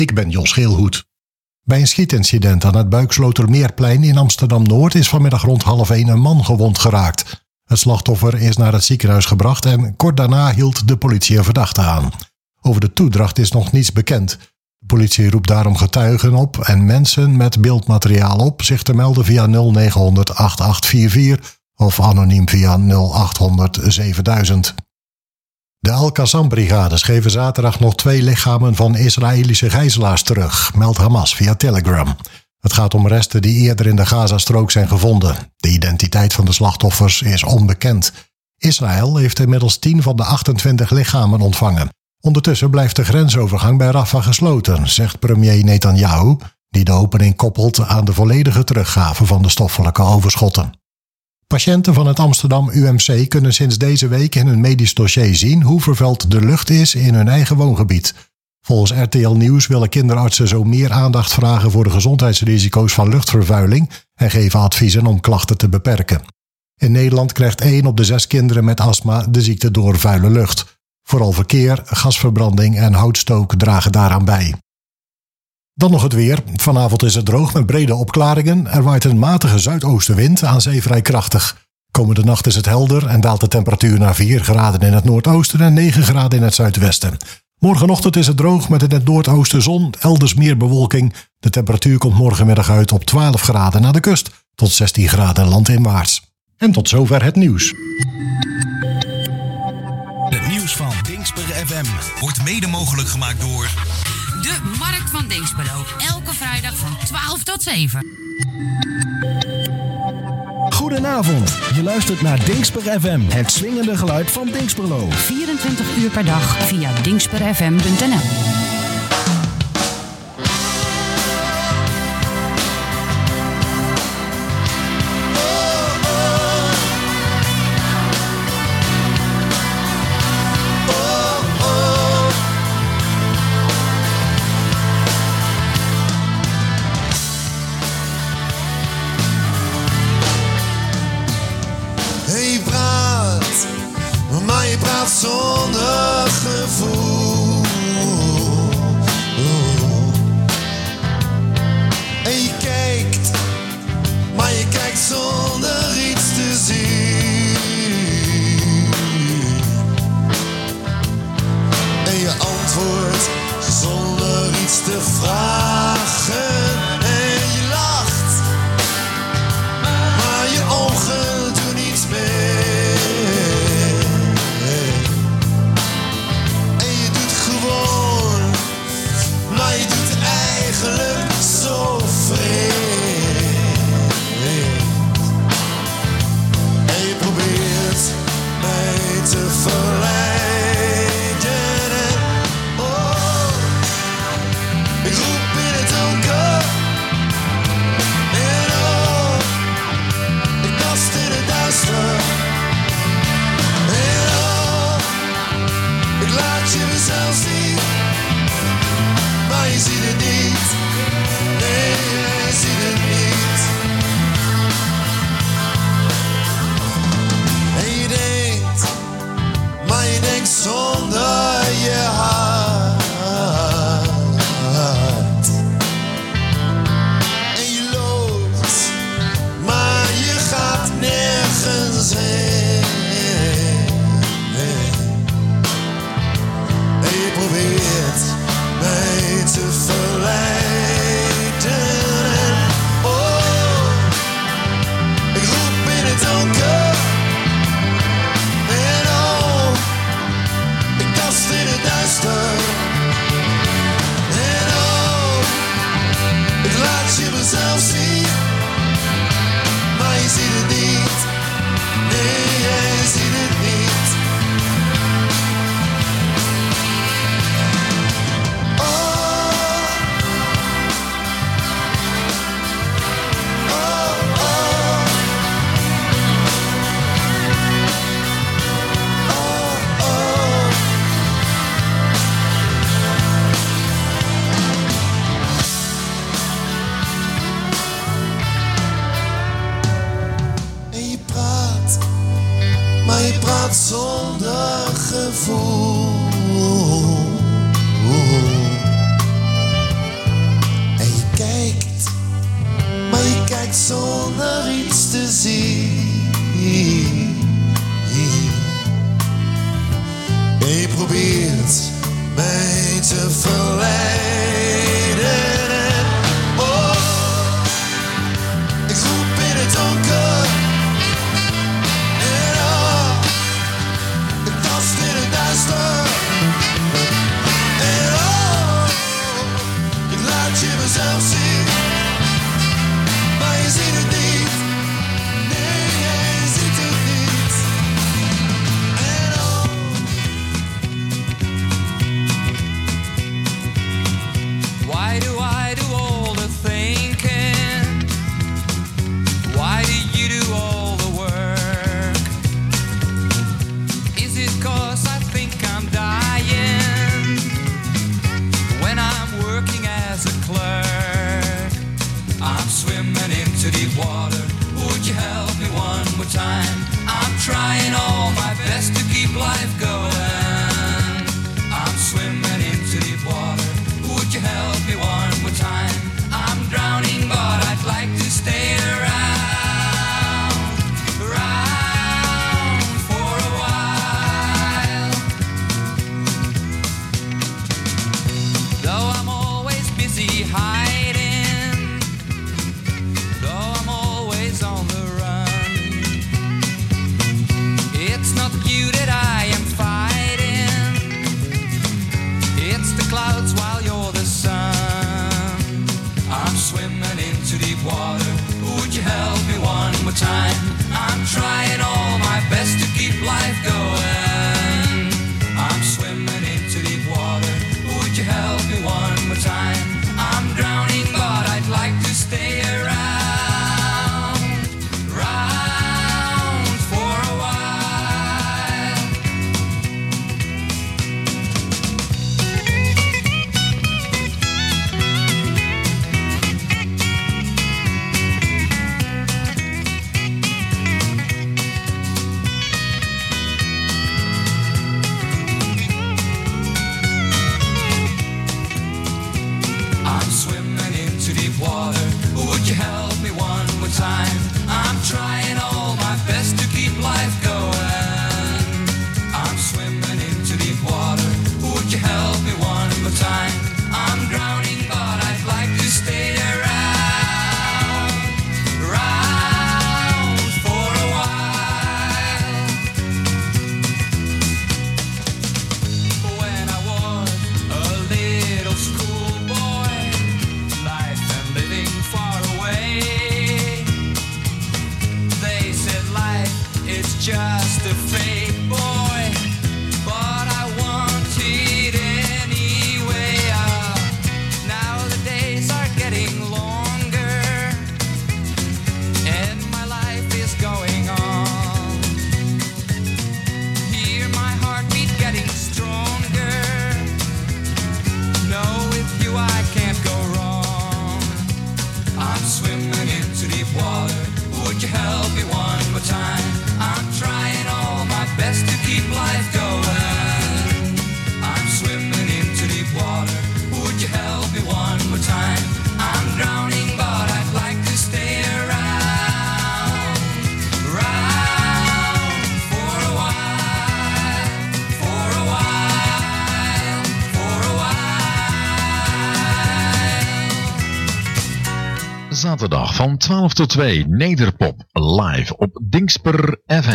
Ik ben Jos Geelhoed. Bij een schietincident aan het Buikslotermeerplein in Amsterdam-Noord is vanmiddag rond 12:30 een man gewond geraakt. Het slachtoffer is naar het ziekenhuis gebracht en kort daarna hield de politie een verdachte aan. Over de toedracht is nog niets bekend. De politie roept daarom getuigen op en mensen met beeldmateriaal op zich te melden via 0900 8844 of anoniem via 0800 7000. De Al-Qassam-brigades geven zaterdag nog 2 lichamen van Israëlische gijzelaars terug, meldt Hamas via Telegram. Het gaat om resten die eerder in de Gazastrook zijn gevonden. De identiteit van de slachtoffers is onbekend. Israël heeft inmiddels 10 van de 28 lichamen ontvangen. Ondertussen blijft de grensovergang bij Rafah gesloten, zegt premier Netanyahu, die de opening koppelt aan de volledige teruggave van de stoffelijke overschotten. Patiënten van het Amsterdam UMC kunnen sinds deze week in hun medisch dossier zien hoe vervuild de lucht is in hun eigen woongebied. Volgens RTL Nieuws willen kinderartsen zo meer aandacht vragen voor de gezondheidsrisico's van luchtvervuiling en geven adviezen om klachten te beperken. In Nederland krijgt 1 op de 6 kinderen met astma de ziekte door vuile lucht. Vooral verkeer, gasverbranding en houtstook dragen daaraan bij. Dan nog het weer. Vanavond is het droog met brede opklaringen. Er waait een matige zuidoostenwind, aan zee vrij krachtig. Komende nacht is het helder en daalt de temperatuur naar 4 graden in het noordoosten en 9 graden in het zuidwesten. Morgenochtend is het droog met in het noordoosten zon, elders meer bewolking. De temperatuur komt morgenmiddag uit op 12 graden naar de kust tot 16 graden landinwaarts. En tot zover het nieuws. Het nieuws van Dingsper FM wordt mede mogelijk gemaakt door de Markt van Dinxperlo. Elke vrijdag van 12 tot 7. Goedenavond, je luistert naar Dingsper FM, het swingende geluid van Dinxperlo. 24 uur per dag via dingsperfm.nl. Zonder gevoel. En je kijkt, maar je kijkt zonder iets te zien. En je antwoordt zonder iets te vragen. En je lacht, maar je ogen doen niets meer. Maar je doet eigenlijk zo vreemd. En je probeert mij te verleiden. En oh, ik roep in het donker. En oh, ik tast in het duister. En oh, ik laat je mezelf zien. Maar je ziet het niet, nee, je ziet het niet. En je denkt, maar je denkt zonder je hart. En je loopt, maar je gaat nergens heen. En je probeert mij te verleiden. Oh, ik roep in het donker. En oh, ik tast in het duister. En oh, ik laat je mezelf zien. Maar je ziet het niet. Nee, jij ziet het niet. Maar je praat zonder gevoel. zonder iets te zien. Je probeert mij te verleiden. Oh, ik roep in het donker. En oh, ik tast in het duister. En oh, ik laat je mezelf zien. Maar je ziet het niet. Nee, jij ziet het niet. En oh. Why do I do all the thinking? Why do you do all the work? Is it 'cause I think I'm dying when I'm working as a clerk? I'm swimming into deep water. Would you help me one more time? I'm trying all my best to keep life going. I'm swimming into deep water. Would you help me one more time? I'm drowning, but I'd like to stay around for a while. Though I'm always busy hiding, though I'm always on the run, it's not you that I am fighting. It's the clouds while you're the sun. I'm swimming into deep water. Would you help me one more time? I'm trying all my best to keep life going. I'm swimming into deep water. Would you help me one more time? I'm drowning, but I'd like to stay around for a while. I'm swimming into deep water. Would you help me one more time? I'm trying all my best to keep life going. I'm swimming into deep water. Would you help me one more time? I'm drowning, but I'd like to stay around for a while. When I was a little schoolboy, life and living far away, they said life is just a fake, boy, but I want it anyway. Now the days are getting longer, and my life is going on. Hear my heartbeat getting stronger. No, with you I can't go wrong. I'm swimming into deep water. Would you help me one more time? I'm trying all my best to keep life going. I'm swimming into deep water. Would you help me one more time? I'm drowning, but I'd like to stay around for a while, for a while, for a while. Zaterdag van 12 tot 2 Nederpop live op Dingsper FM.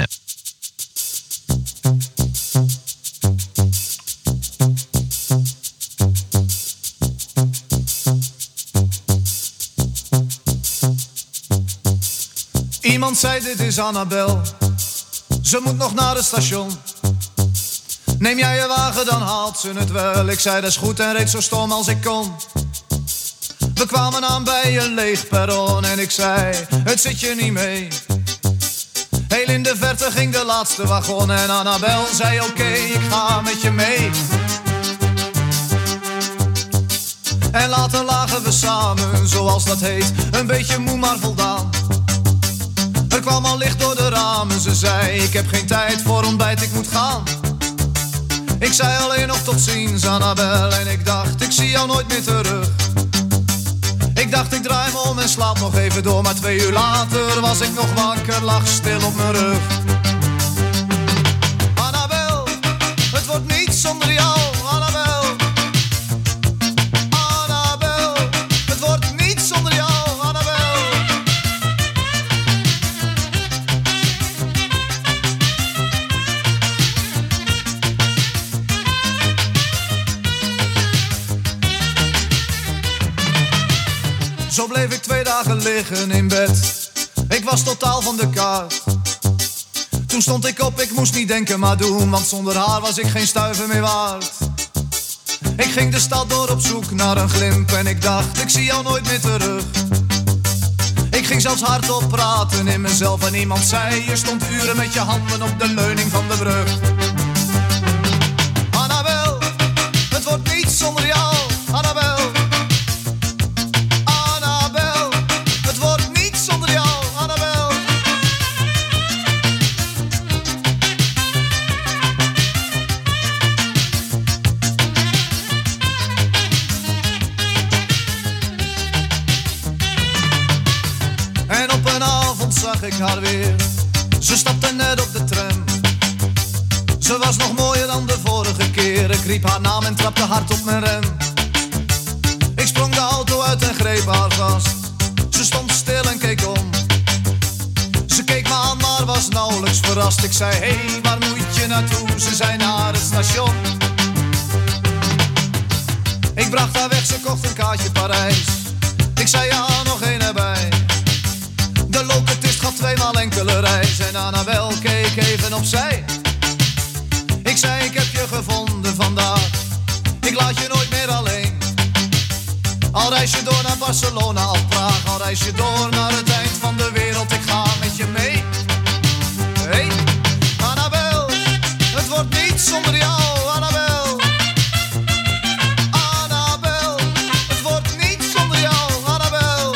Iemand zei dit is Annabel, ze moet nog naar het station. Neem jij je wagen, dan haalt ze het wel. Ik zei dat is goed en reed zo stom als ik kon. We kwamen aan bij een leeg perron en ik zei, het zit je niet mee. Heel in de verte ging de laatste wagon en Annabel zei oké, ik ga met je mee. En later lagen we samen, zoals dat heet, een beetje moe maar voldaan. Er kwam al licht door de ramen, ze zei, ik heb geen tijd voor ontbijt, ik moet gaan. Ik zei alleen nog tot ziens, Annabel, en ik dacht, ik zie jou nooit meer terug. Ik dacht ik draai me om en slaap nog even door. Maar 2 uur later was ik nog wakker, lag stil op mijn rug. Annabel, het wordt niet zonder jou, Annabel. Annabel, het wordt niet zonder jou, Annabel. Zo bleef ik 2 dagen liggen in bed. Ik was totaal van de kaart. Toen stond ik op, ik moest niet denken maar doen, want zonder haar was ik geen stuiver meer waard. Ik ging de stad door op zoek naar een glimp en ik dacht, ik zie jou nooit meer terug. Ik ging zelfs hardop praten in mezelf en iemand zei, je stond uren met je handen op de leuning van de brug. Annabel, het wordt niet zonder jou, Annabel. Zag ik haar weer. Ze stapte net op de tram. Ze was nog mooier dan de vorige keer. Ik riep haar naam en trapte hard op mijn rem. Ik sprong de auto uit en greep haar vast. Ze stond stil en keek om. Ze keek me aan maar was nauwelijks verrast. Ik zei, hey, waar moet je naartoe? Ze zei naar het station. Ik bracht haar weg, ze kocht een kaartje Parijs. Ik zei, ja, nog één erbij. De locatist gaf 2 maal enkele reis en Annabel keek even opzij. Ik zei, ik heb je gevonden vandaag. Ik laat je nooit meer alleen. Al reis je door naar Barcelona of Praag, al reis je door naar het eind van de wereld, ik ga met je mee. Hey, Annabel, het wordt niet zonder jou, Annabel. Annabel, het wordt niet zonder jou, Annabel.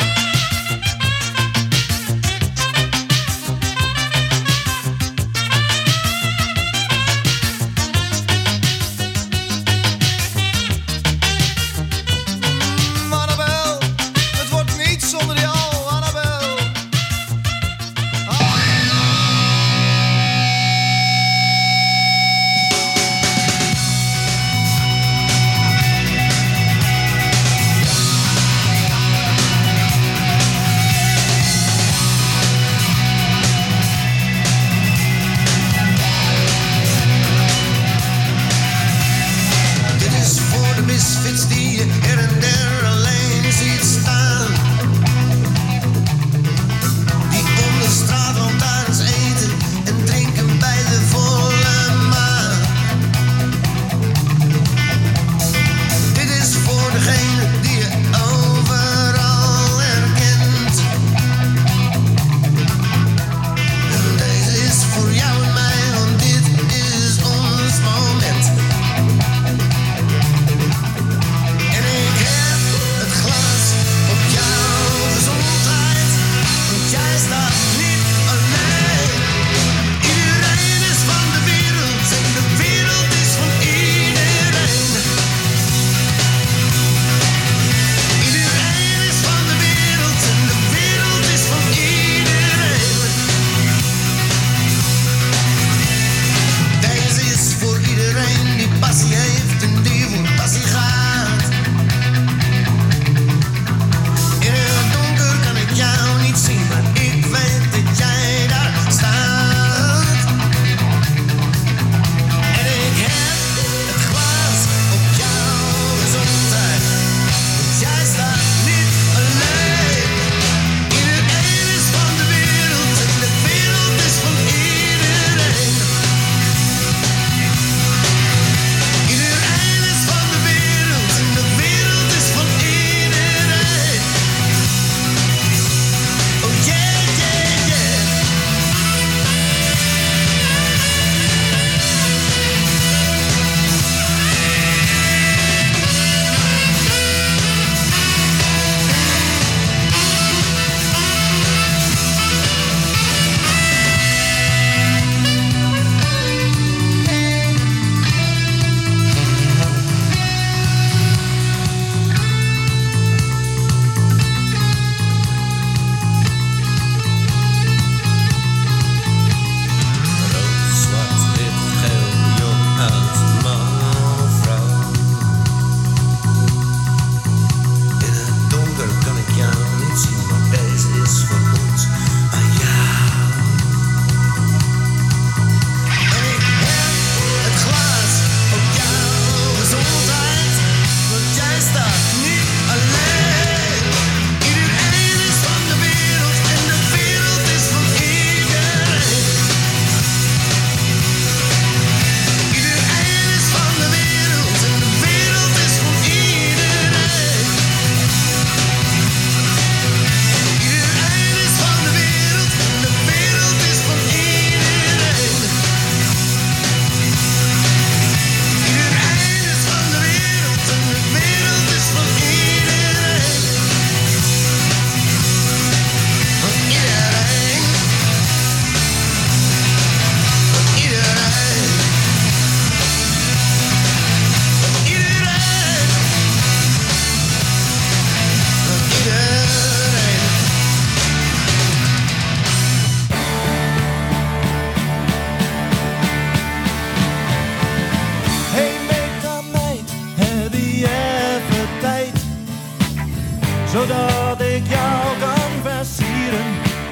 zodat ik jou kan versieren.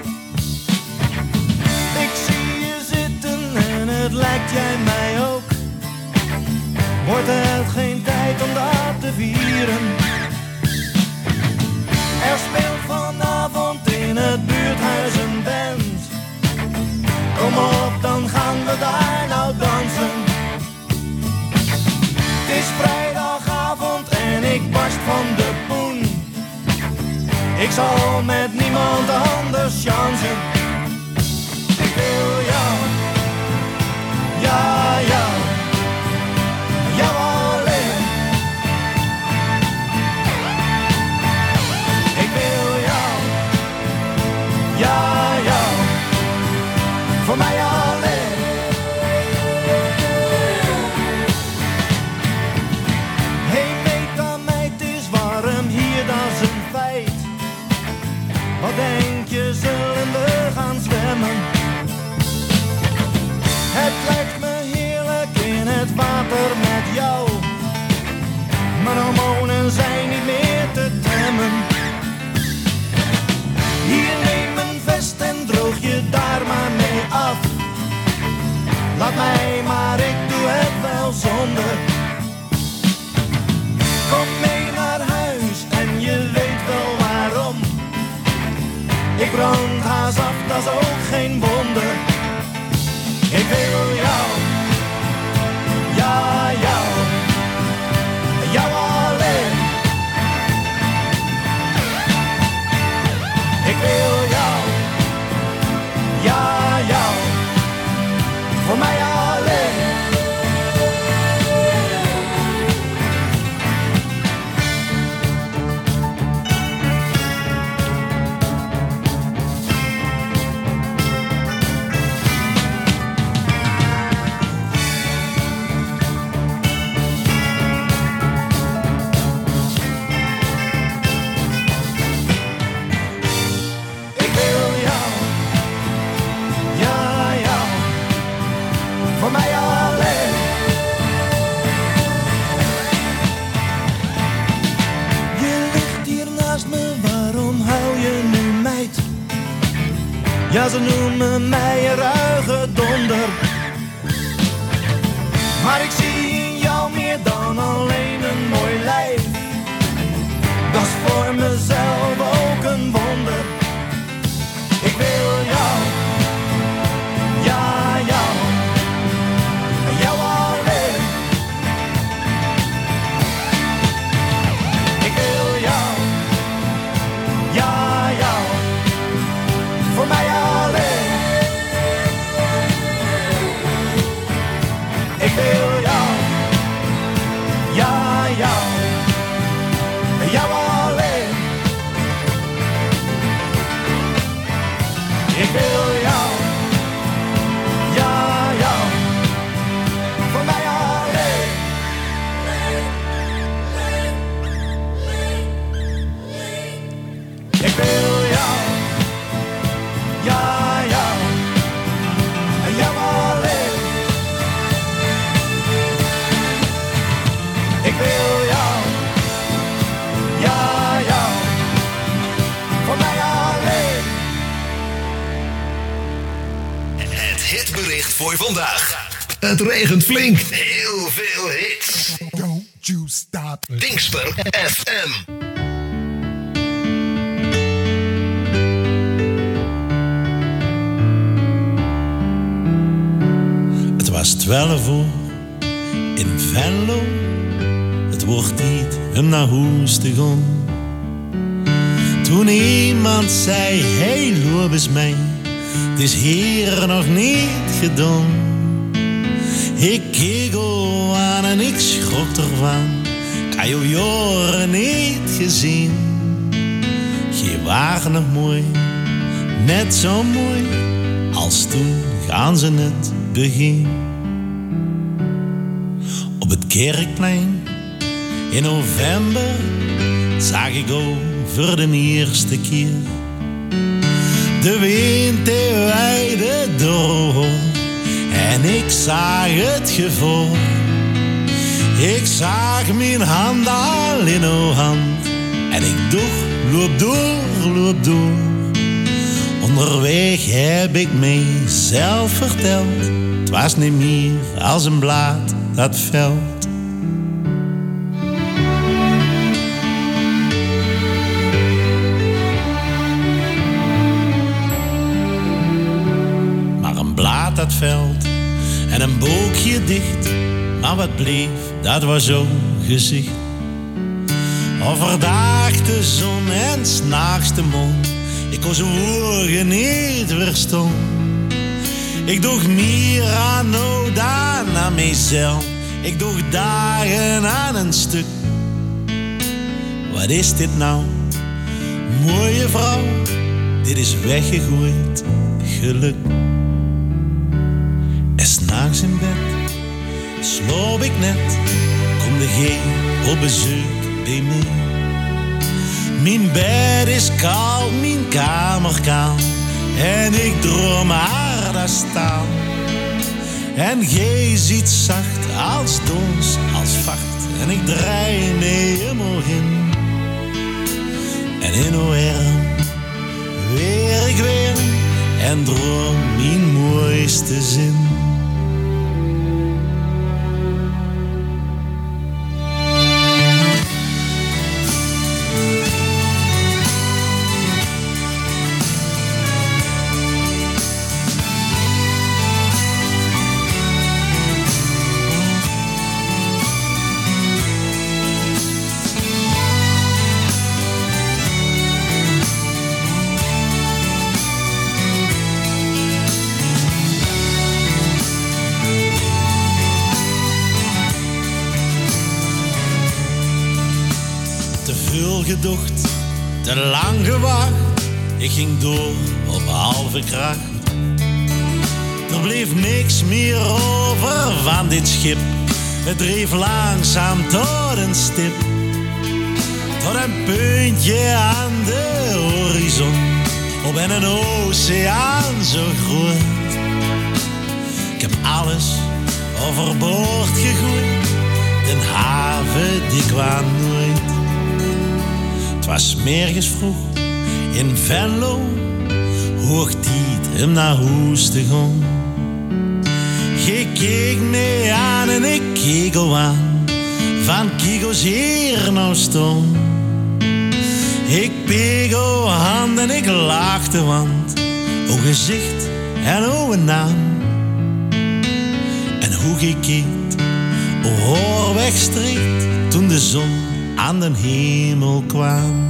Ik zie je zitten en het lijkt jij mij ook. Wordt het geen tijd om dat te vieren? Er speelt vanavond in het buurthuis een band. Kom op, dan gaan we daar nou dansen. Het is vrijdagavond en ik barst van de poen. Ik zal met niemand anders chansen. Ik wil jou, ja, jou, jou alleen. Ik wil jou, ja, jou, voor mij alleen. Hey Meta meid, het is warm hier, dat is een feit. Wat denk je, zullen we gaan zwemmen? Het lijkt me heerlijk in het water met jou. Mijn hormonen zijn niet meer te temmen. Hier, neem mijn vest en droog je daar maar mee af. Laat mij maar, ik doe het wel zonder. Kom mee naar huis en je weet wel waarom. Ik brand haast af, dat is ook geen wonder. Ik wil jou, ja, jou, jou alleen. Ik wil jou, ja, jou, voor mij alleen. Voor mij alleen. Je ligt hier naast me, waarom hou je nu meid? Ja, ze noemen mij een ruige donder. Maar ik zie in jou meer dan alleen een mooi lijf. Dat is voor mezelf ook een wonder. Ik wil jou, ja, jou. Jou alleen. Ik wil jou, ja, jou, voor mij alleen. Ik wil jou, ja, jou, jou alleen. Ik wil jou, ja, jou. Voor mij alleen. Ik wil jou, ja, jou, en jou alleen. Ik wil jou, ja, jou, voor mij alleen. Het hitbericht voor vandaag. Het regent flink. Heel veel hits. Don't you stop. Dingsper FM. Het was 12 uur in Venlo. Het wordt tijd om naar huis te gaan. Toen iemand zei, hey, loop eens mee. Het is hier nog niet gedaan. Ik keek al aan en ik schrok ervan. Ik had jou jaren niet gezien. Je waren nog mooi, net zo mooi als toen gaan ze net begin. Op het kerkplein in november zag ik over de eerste keer de wind die weide door en ik zag het gevoel. Ik zag mijn hand al in uw hand en ik droeg loop door. Onderweg heb ik mezelf verteld. Het was niet meer als een blad dat velt. Maar een blad dat velt en een boekje dicht. Maar wat bleef, dat was zo'n gezicht. Overdag de zon en 's nachts de mond. Ik kon zijn woorden niet verstaan. Ik dacht meer aan nou dan aan mijzelf. Ik dacht dagen aan een stuk. Wat is dit nou? Mooie vrouw, dit is weggegooid geluk. En 's nachts in bed sloop ik net. Kom de geen op bezoek bij mij. Mijn bed is koud, mijn kamer kaal. En ik droom haar daar staan. En gij ziet zacht als dons, als vacht. En ik draai mee helemaal in. En in uw arm weer ik weer. En droom mijn mooiste zin. Gedocht, te lang gewacht. Ik ging door op halve kracht. Er bleef niks meer over van dit schip. Het dreef langzaam tot een stip. Tot een puntje aan de horizon. Op en een oceaan zo groot. Ik heb alles overboord gegooid. Den haven die kwam nooit. Het was 's morgens vroeg in Venlo, hoog tijd hem naar huis te gaan. Je keek me aan en ik keek al aan, van kikos hier nou staan. Ik peeg o hand en ik lachte, want o gezicht en o een naam. En hoe je keek, o hoor wegstreekt, toen de zon aan den hemel kwam.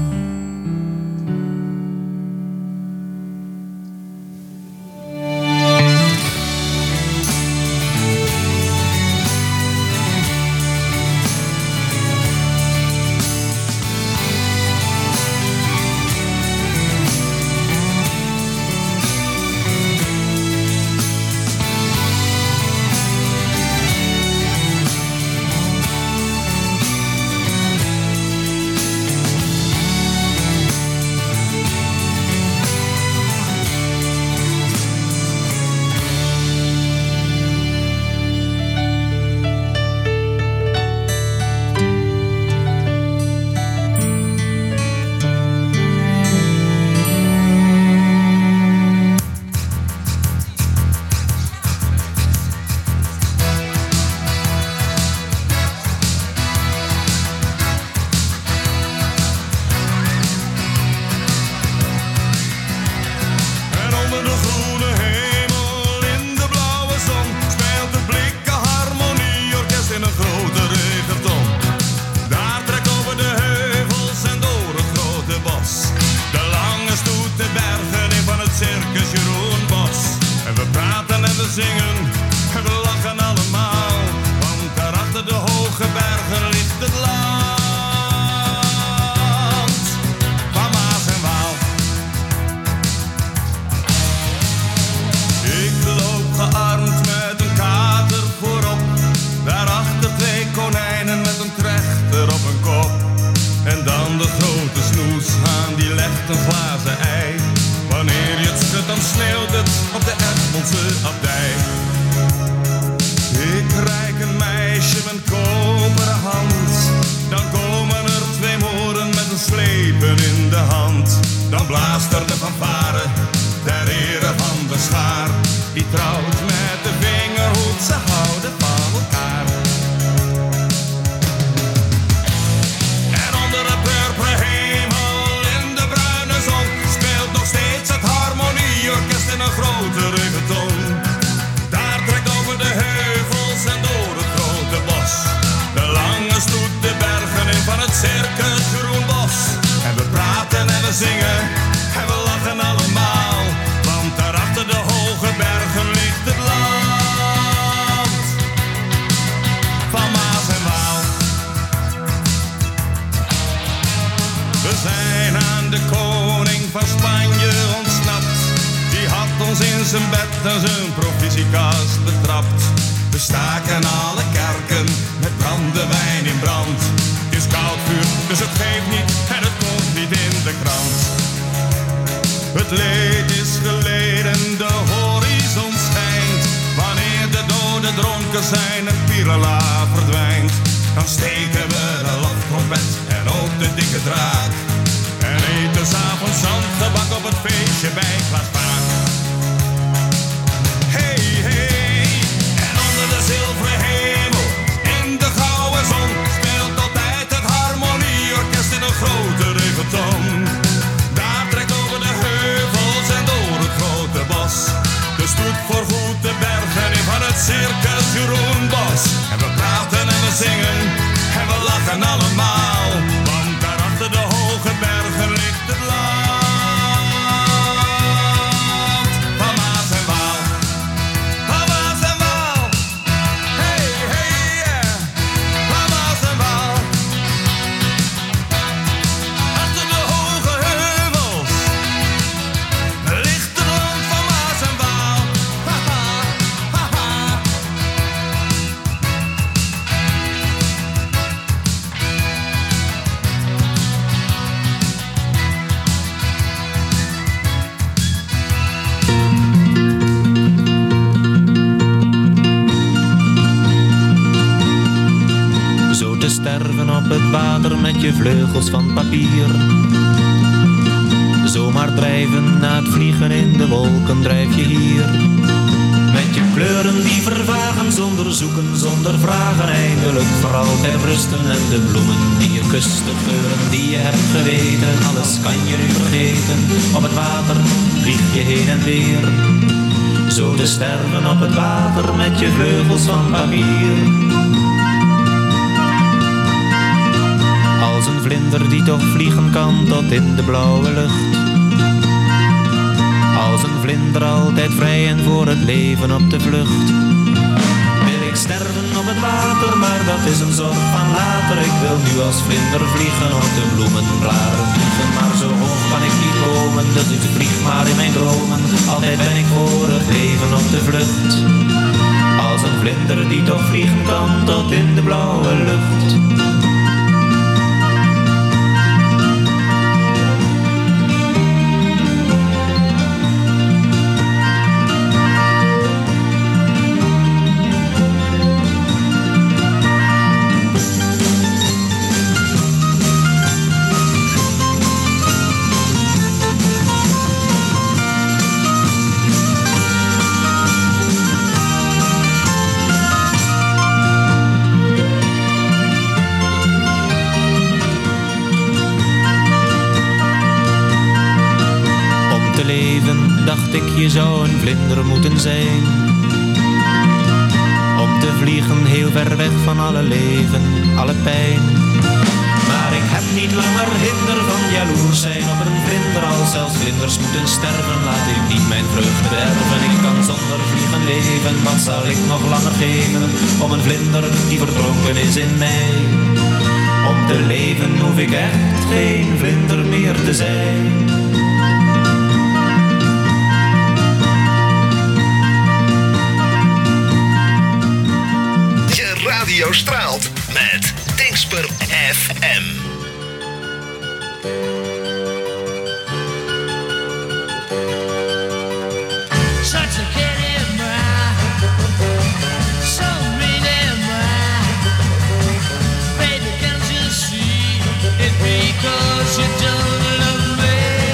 slepen in de hand. dan blaast er de fanfare ter ere van de schaar. Die trouwt met de vingerhoed, ze houden van elkaar. En onder de purperen hemel in de bruine zon speelt nog steeds het harmonieorkest in een grote reggaeton. Daar trekt over de heuvels en door het grote bos de lange stoet de bergen in van het circus Groenbos. En we praten en we zingen en we lachen allemaal, want daar achter de hoge bergen ligt het land van Maas en Waal. We zijn aan de koning van Spanje ontsnapt. Die had ons in zijn bed en zijn provisiekast betrapt. We staken alle kerken met brandewijn in brand. Het is koud vuur, dus het geeft niet en het komt niet in de krant. Het leed is geleden, de horizon schijnt. Wanneer de doden dronken zijn en Pirala verdwijnt, dan steken we de loftrompet en ook de dikke draak. En eten 's avonds zandgebak op het feestje bij Klaas Vaak. Hey, hey, en onder de zilveren hemel, in de gouden zon, speelt altijd het harmonieorkest in een grote reggaeton. Daar trekt over de heuvels en door het grote bos de stoet voor goed de bergen in van het circus Groenbos. En we praten en we zingen en we lachen allemaal, want daar achter de hoge bergen ligt het land van Maas en Waal. Van Maas en Waal. Hey, hey, yeah. Van Maas en Waal. Achter de hoge heuvels ligt het land van Maas en Waal. Ha, ha, ha, ha. Zo te sterven op het water met je vleugels van papier. Zomaar drijven na het vliegen in de wolken drijf je hier. Met je kleuren die vervagen zonder zoeken, zonder vragen. Eindelijk voor altijd rusten en de bloemen die je kust, de geuren die je hebt geweten. Alles kan je nu vergeten, op het water vlieg je heen en weer. Zo te sterven op het water met je vleugels van papier. Als een vlinder die toch vliegen kan tot in de blauwe lucht. Als een vlinder altijd vrij en voor het leven op de vlucht. Wil ik sterven op het water, maar dat is een zorg van later. Ik wil nu als vlinder vliegen op de bloemenbladeren vliegen. Maar zo hoog kan ik niet komen, dus ik vlieg maar in mijn dromen. Altijd ben ik voor het leven op de vlucht. Als een vlinder die toch vliegen kan tot in de blauwe lucht. Dacht ik, je zou een vlinder moeten zijn. Om te vliegen heel ver weg van alle leven, alle pijn. Maar ik heb niet langer hinder van jaloers zijn op een vlinder. Als zelfs vlinders moeten sterven, laat ik niet mijn vreugde bederven. Ik kan zonder vliegen leven, wat zal ik nog langer geven om een vlinder die verdronken is in mij. Om te leven hoef ik echt geen vlinder meer te zijn. Radio straalt met Dingsper FM. Such a kid in my, so mean in my. Baby, can't you see it because you don't love me?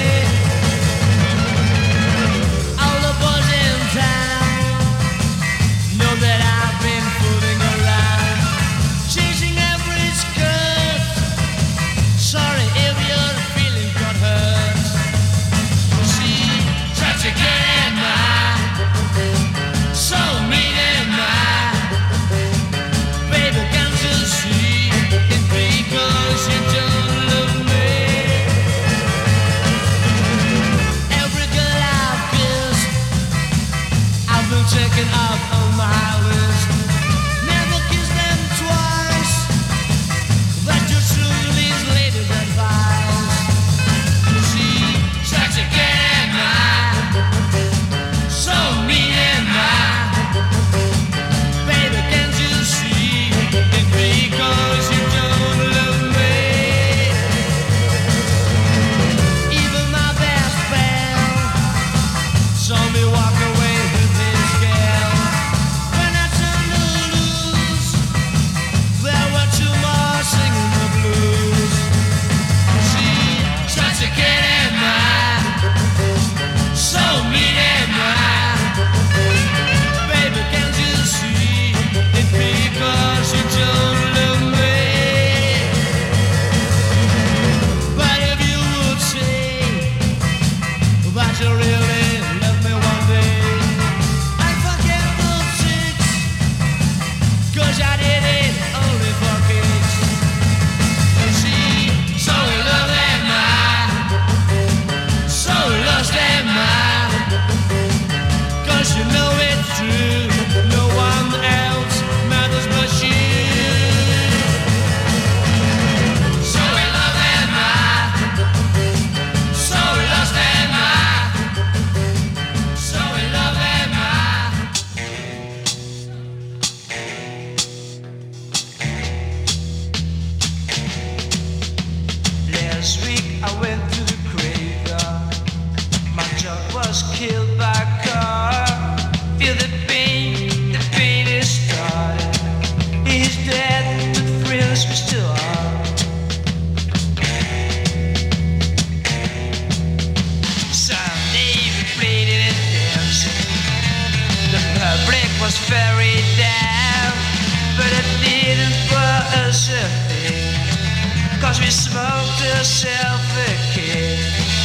was very damn, but it didn't for us a thing, 'cause we smoked ourselves a kick.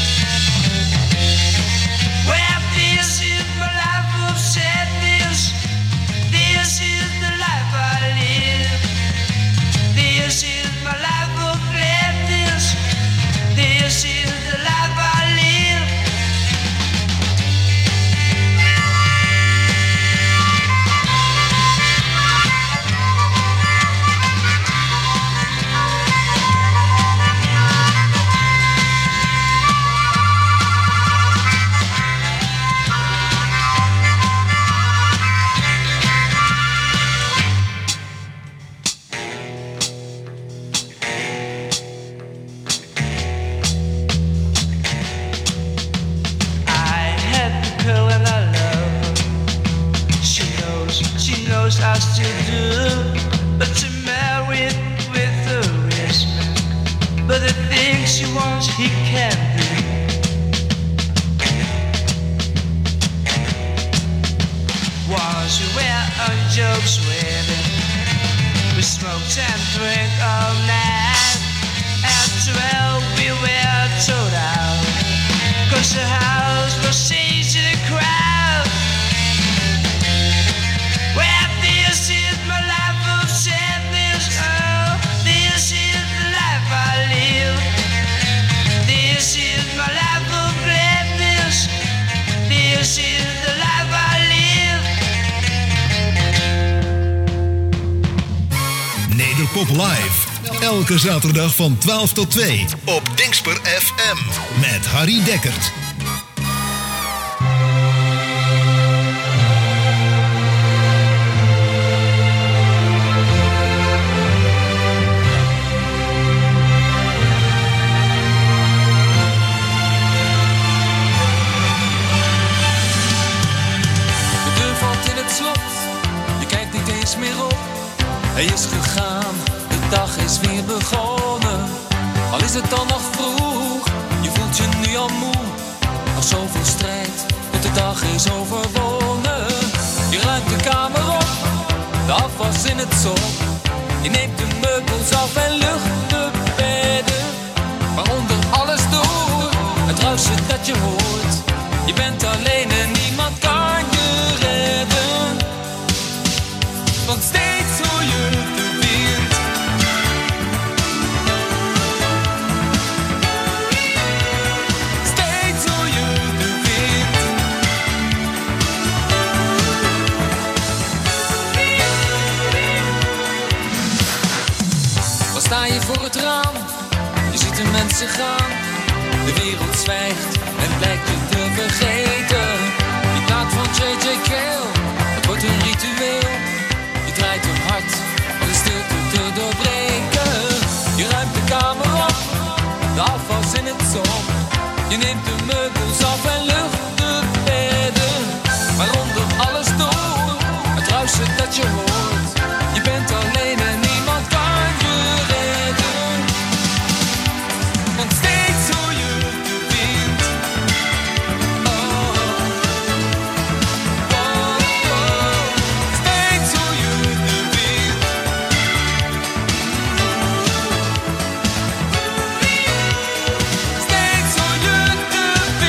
Well, this is my life of sadness, this is the life I live, this is my life of gladness, this is the life I live. I still do, but to marry with a rich man, but the things she wants he can't do. Once we were on Joe's wedding, we smoked and drank all night. At 12 we were told out, 'cause the house was changing the crowd. Well, this is my life of sadness, oh, this is the life I live. This is my life of gladness, this is the life I live. Nederpop Live. Elke zaterdag van 12 tot 2 op Dingsper FM met Harry Dekkert. Hij is gegaan, de dag is weer begonnen. Al is het dan nog vroeg, je voelt je nu al moe. Nog zoveel strijd, tot de dag is overwonnen. Je ruimt de kamer op, de afwas in het zon. Je neemt de meubels af en lucht de bedden. Maar onder alles door, het ruisen dat je hoort. Je bent alleen en niemand kan je redden. Want steeds hoor je de wind. Steeds hoor je de wind. Dan sta je voor het raam, je ziet de mensen gaan. De wereld zwijgt en blijkt je te vergeten. Die plaat van J.J. Cale, het wordt een ritueel. Je draait hem hard om de stilte te doorbreken. Je ruimt de kamer op, de afwas in het zon. Je neemt de meubels af en lucht de bedden. Maar onder alles door, het ruisen dat je hoort. Je bent alleen en niemand kan je redden. Want steeds hoor je de wind. Steeds hoor je de wind. Steeds hoor je de wind.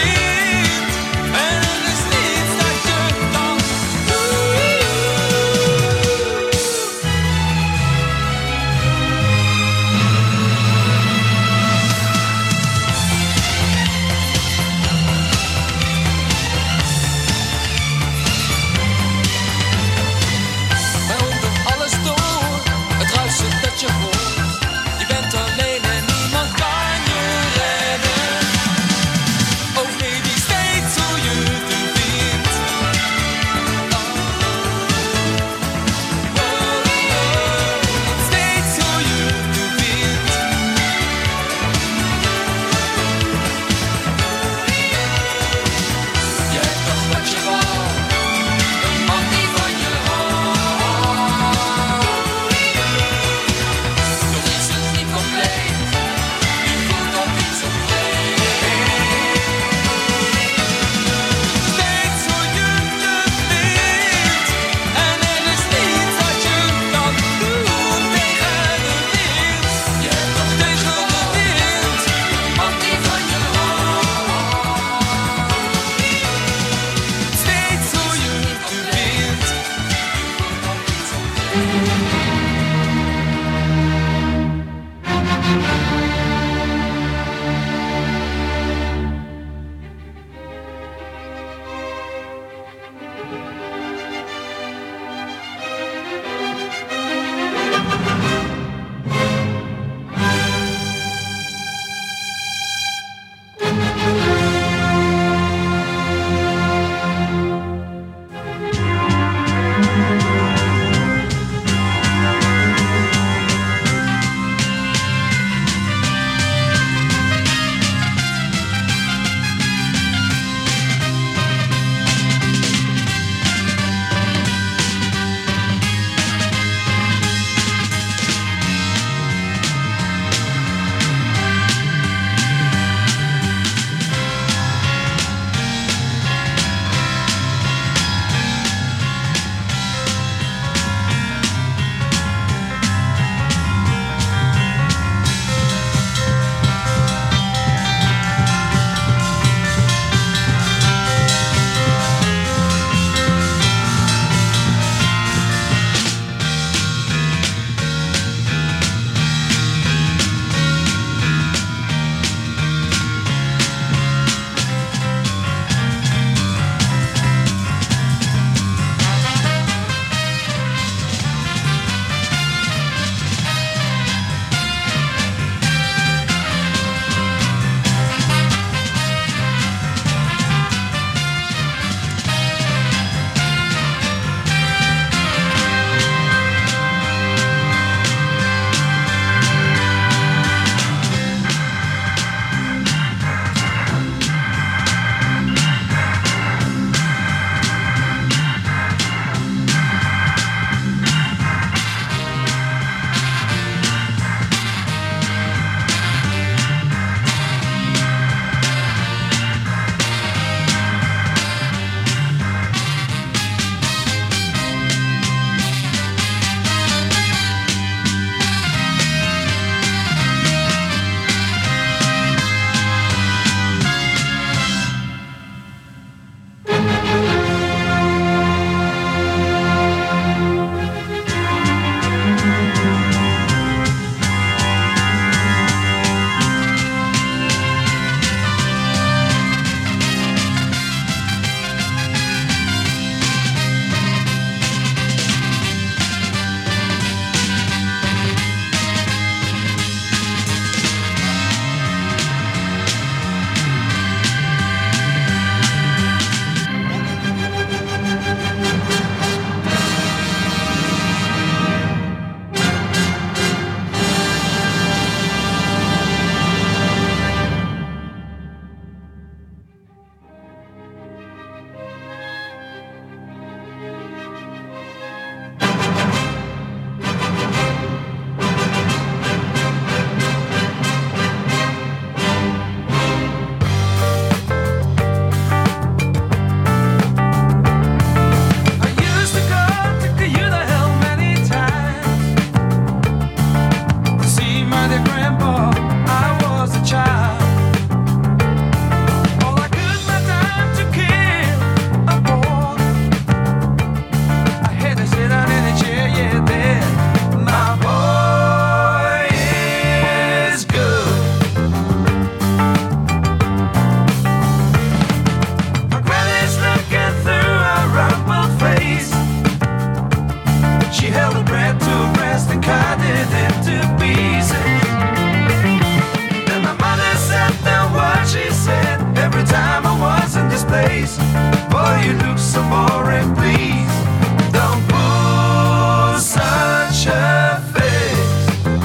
face. Boy, you look so boring, please. Don't put such a face.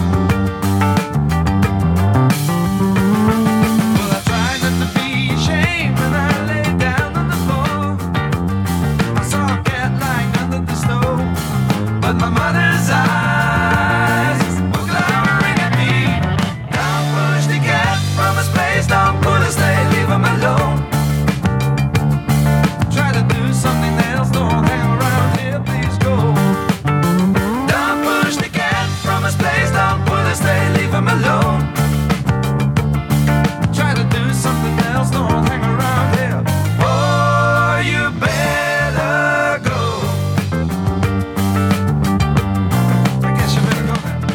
Well, I tried not to be ashamed when I lay down on the floor. I saw a cat lying under the stove, but my mother's eyes were glowering at me. Don't push the cat from his place, don't pull his stay, leave him alone. Try to do something else, don't hang around here, please go. Don't push the cat from his place, don't pull his stay, leave him alone. Try to do something else, don't hang around here. Oh, you better go. I guess you better go now.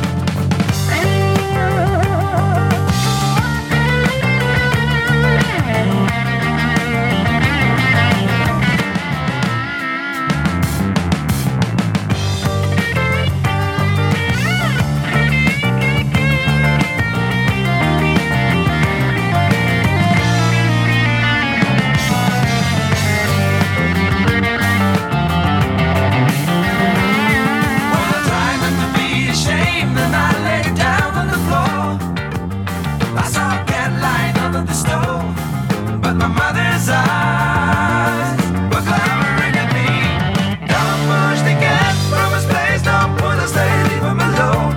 Well, I tried not to be ashamed, and I lay down on the floor. I saw a cat lying under the stove, but my mother's eyes were glowering at me. Don't push the cat from his place, don't pull his stay, leave him alone.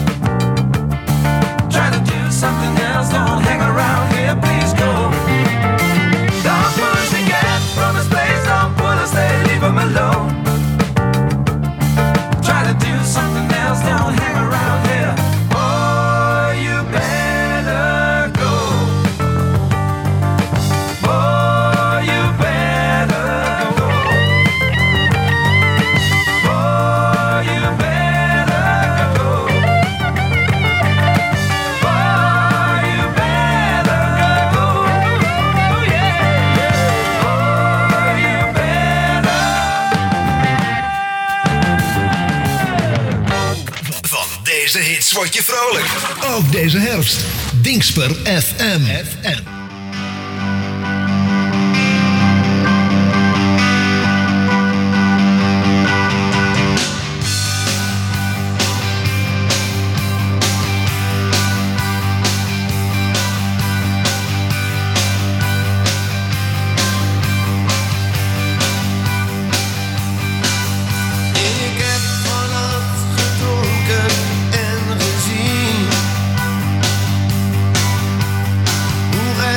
Try to do something else, don't hang around here, please go. Don't push the cat from his place, don't pull his stay, leave him alone. Try to do something else, don't hang around here. Oh, you better go. Oh, you better go. Oh, you better go. Oh, you better go. Oh, yeah. Oh, you better. Van deze hits word je vrolijk. Ook deze herfst. Dingsper FM. Ik heb vannacht gedronken en gezien hoe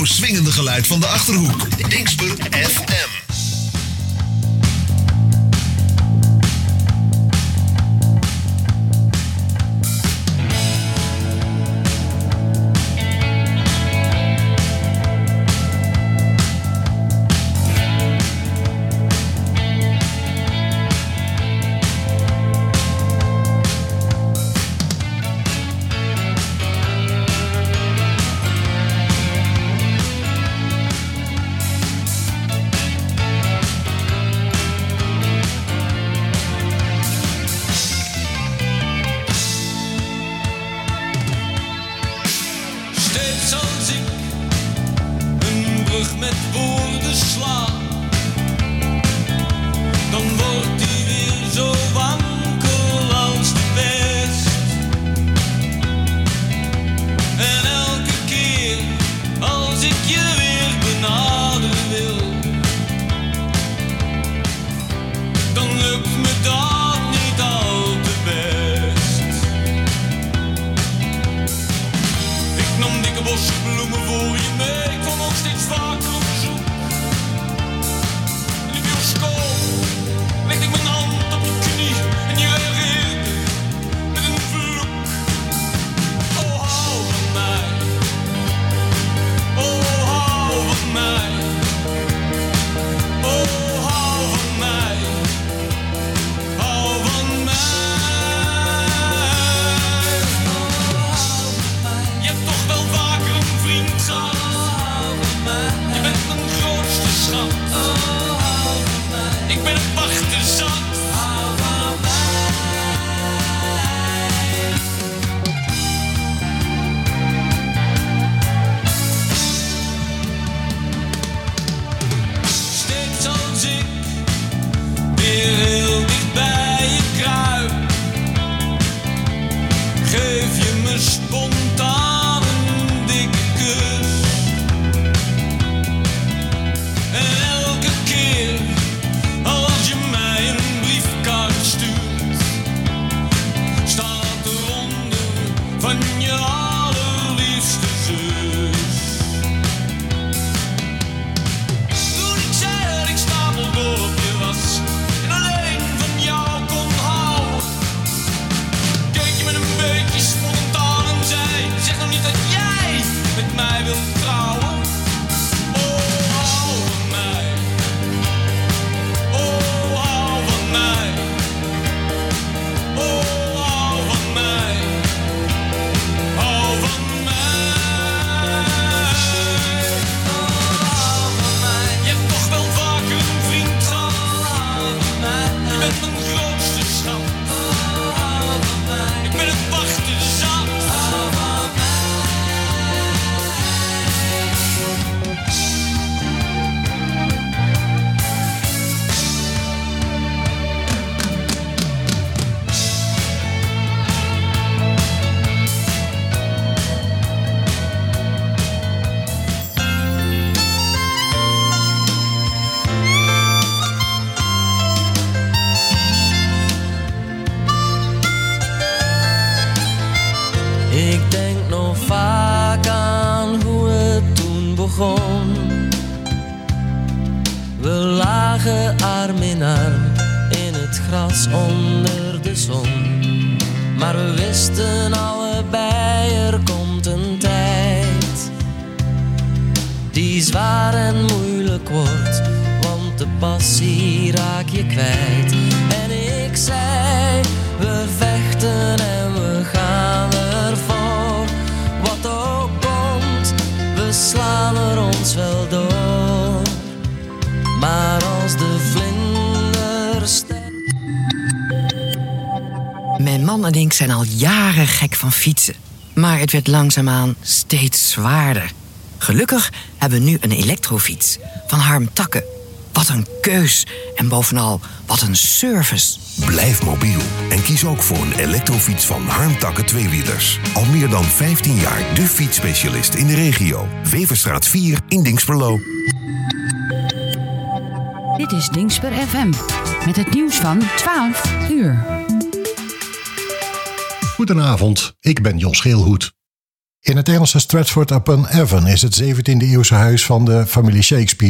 swingende geluid van de Achterhoek. Dingsper FM. We lagen arm in arm in het gras onder de zon. Maar we wisten allebei, er komt een tijd die zwaar en moeilijk wordt, want de passie raak je kwijt. En ik zei, we vechten en we gaan ervoor. Wat ook komt, we slaan er ons wel door. Maar als de vlinders... Mijn man en ik zijn al jaren gek van fietsen. Maar het werd langzaamaan steeds zwaarder. Gelukkig hebben we nu een elektrofiets van Harm Takke. Wat een keus en bovenal wat een service. Blijf mobiel en kies ook voor een elektrofiets van Harm Takke tweewielers. Al meer dan 15 jaar de fietsspecialist in de regio. Weverstraat 4 in Dingsperlo. Dit is Dingsper FM met het nieuws van 12 uur. Goedenavond, ik ben Jos Geelhoed. In het Engelse Stratford-upon-Avon is het 17e eeuwse huis van de familie Shakespeare